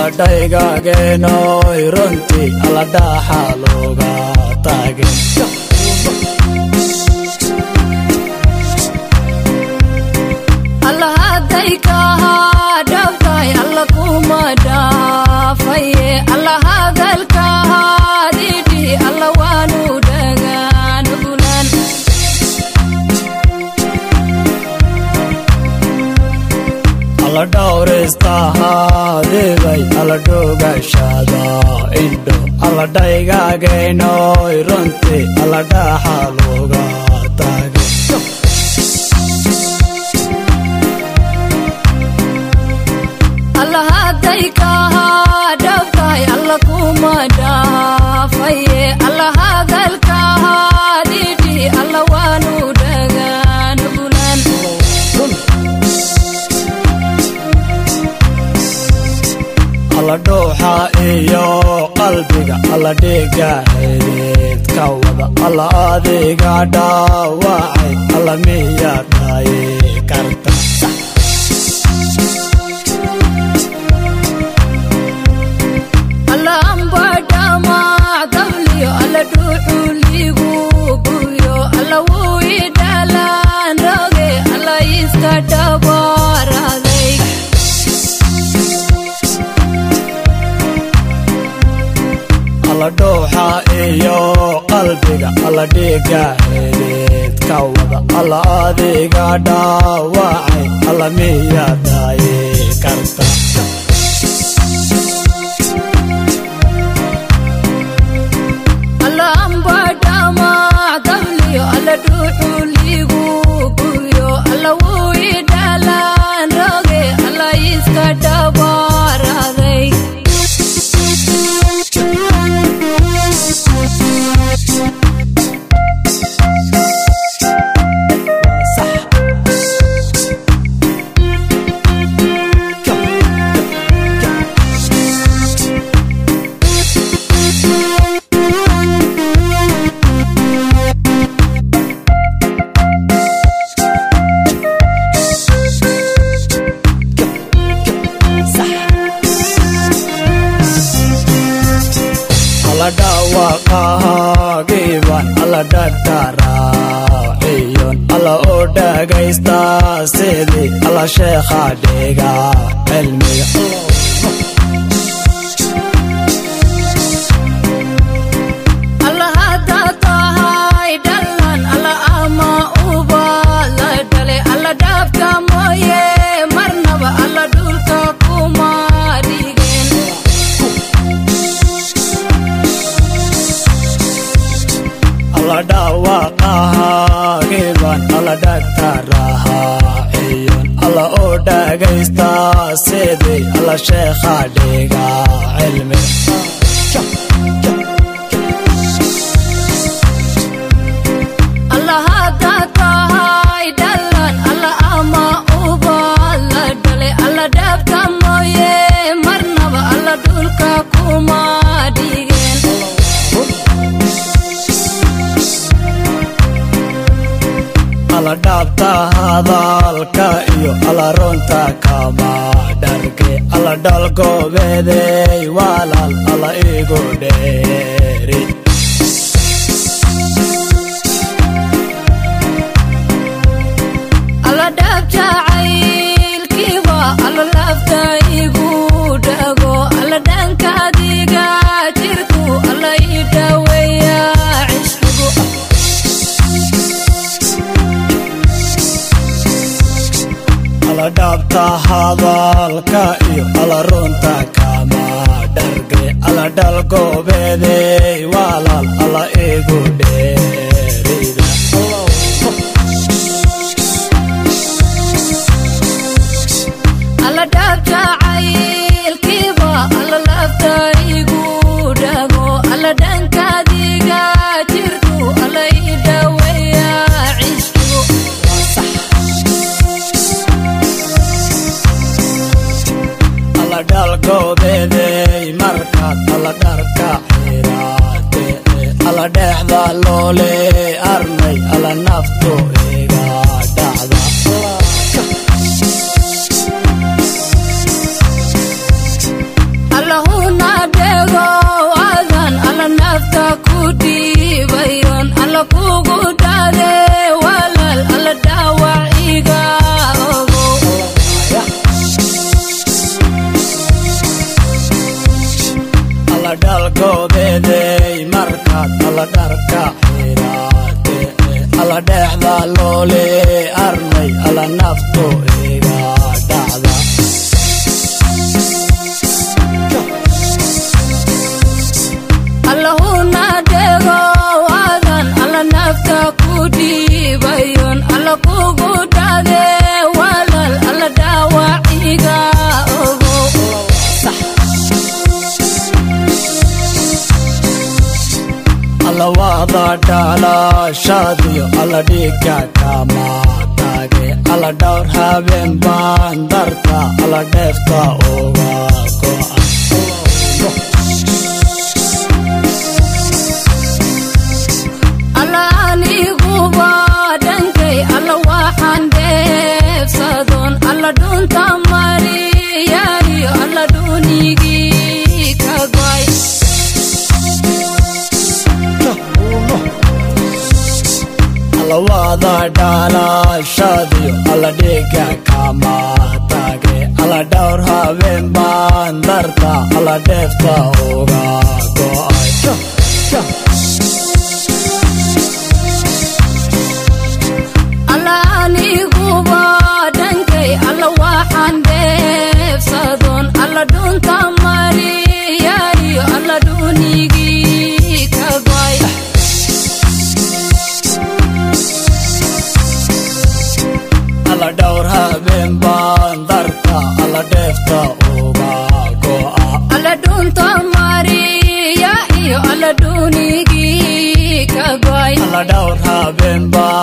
dhaygaageno runtii alla dhaxa looga taagay alla hadayka dhabtay alla kuma dhaafaye alla hadalka dhidi alla waanu dhagaan ugulan alla dhawristahaadibay alla dhugashada indho alla dhaygaageno runtii alla dhaxa looga taagay alla hadayka dhabtay alla kuma dhaafaye alla hadalka dhidi alla waanu dhagaan ugulan alla dhuuxa iyo qalbiga alla dhiga xididka wada alla adiga dhaawacay alla miyaa dhayi karta alla amba dhamac dabliyo alla dhuuxu ligu guyo alla wuu idhalaan roge alla iska dhabaaraday alla dhuuxa iyo qalbiga alla dhiga xididka wada alla adiga dhaawacay alla miyaa dhayi karta alla amba dhamac dabliyo alla dhuuxu ligu guyo alla wuu idhalaan roge alla iska dhabaaraday alla dhaawaqahaagiban alla dhagtaraaciyon alla oo dhagaystaa sidii alla sheekha dhiga cilmiga alla hadda tahay dhalan alla ama uba la dhale alla dhaabka mooye marnaba alla dhulka kuma dhigeen alla dhaawaqahaagiban alla dhagtaraaciyon alla oo dhagaystaa sidii alla sheekha dhiga cilmiga alla hadda tahay dhalan alla ama uba la dhale alla dhaabka mooye marnaba alla dhulka kuma dhigeen alla dhaabta hadalka iyo alla runta kama dharge alla dhalgobeeday walaal alla igu dheeri alla dhaab jacaylkiiba alla laafta igu dhago alla dhanka adiga jirku alla ii dhaweeya cishqigu alla dhaabta hadalka iyo alla runta kama dharge alla dhalgobeeday walaal alla igu dheerida alla dhaab jacaylkiiba alla laafta igu dhago alla dhanka adiga jirku alla ii dhaweeya cishqigu alla dhalgobeeday markaad alla dharka xiraate alla dhexda loole armay alla naftu iga dhacda loole armay alla nafto iga dhacda allahuna dego wadan alla nafta ku dhiibayon alla kugu dhade walal alla dhaawaciga ogo alla wada dhalashadiyo alla dhiga kama tage alla dhowr habeen baan darta alla dheefta uga go'a alla aniguba dhankay alla waxaan dheefsadoon alla dhunta mariyariyo alla dhunigii ka go'ay alla wada dhalashadiyo alla dhiga kama tage alla dhowr habeen baan darta alla dheefta uga go'ay alla aniguba dhankay alla waxaan dheefsadoon alla dhunta mariyariyo alla dhunigii ka go'ay alla dhowr habeen baan darta alla dheefta uga go'a alla dhunta mariya iyo alla dhunigii ka go'ay alla dhowr habeen baan